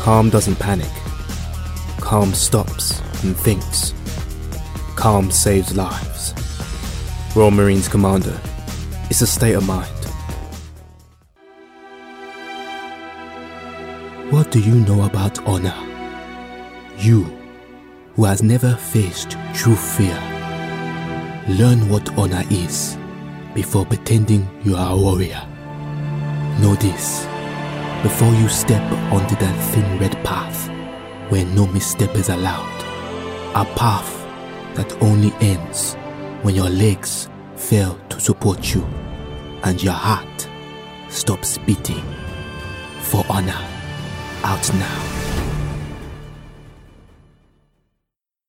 Calm doesn't panic. Calm stops and thinks. Calm saves lives. Royal Marines Commander, it's a state of mind. What do you know about honor? You, who has never faced true fear. Learn what honor is before pretending you are a warrior. Know this, before you step onto that thin red path where no misstep is allowed, a path that only ends when your legs fail to support you and your heart stops beating. For honor, out now.